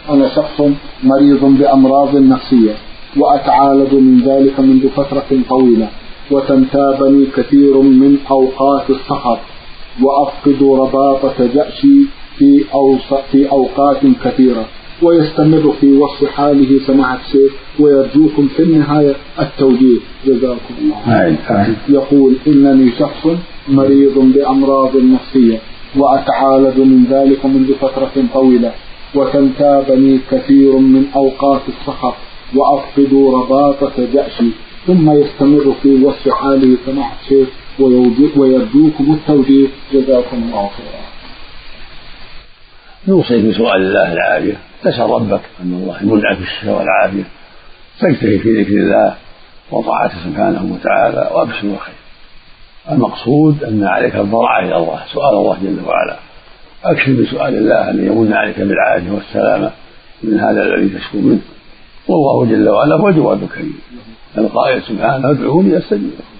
أنا شخص مريض بأمراض نفسية وأتعالج من ذلك منذ فترة طويلة، وتنتابني كثير من أوقات السخط، وأفقد رباطة جأشي في أوقات كثيرة، ويستمر في وصف حاله سماحة الشيخ، ويرجوكم في النهاية التوجيه جزاكم الله. يقول إنني شخص مريض بأمراض نفسية وأتعالج من ذلك منذ فترة طويلة، وتنتابني كثير من أوقات السخط، وأفقد رباطة جأشي، ثم يستمر في وصف حاله سماحة الشيخ، ويرجوكم التوجيه جزاكم الله خيرا. نوصيك بسؤال الله العافية، تسأل ربك أن الله يمنعك بالشفاء والعافية، فاجتهد في ذكر الله وطاعته سبحانه وتعالى وأبشر بالخير. المقصود أن عليك الضراعة إلى الله، سؤال الله جل وعلا، أكثر بسؤال الله أن يمن عليك بالعافية والسلامة من هذا الذي تشكو منه، والله جل وعلا هو جواد كريم، القائل سبحانه ادعوني أستجب لكم.